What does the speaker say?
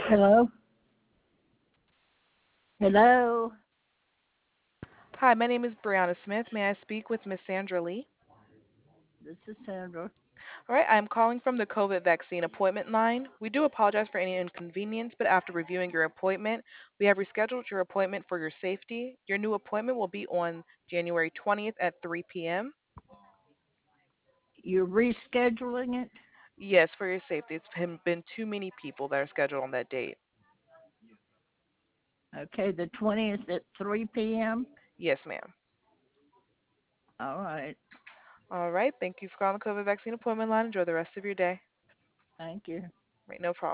Hello? Hello? Hi, my name is Brianna Smith. May I speak with Miss Sandra Lee? This is Sandra. All right, I'm calling from the COVID vaccine appointment line. We do apologize for any inconvenience, but after reviewing your appointment, we have rescheduled your appointment for your safety. Your new appointment will be on January 20th at 3 p.m. You're rescheduling it? Yes, for your safety. It's been too many people that are scheduled on that date. Okay, the 20th at 3 p.m.? Yes, ma'am. All right. All right, thank you for calling the COVID vaccine appointment line. Enjoy the rest of your day. Thank you. Right, no problem.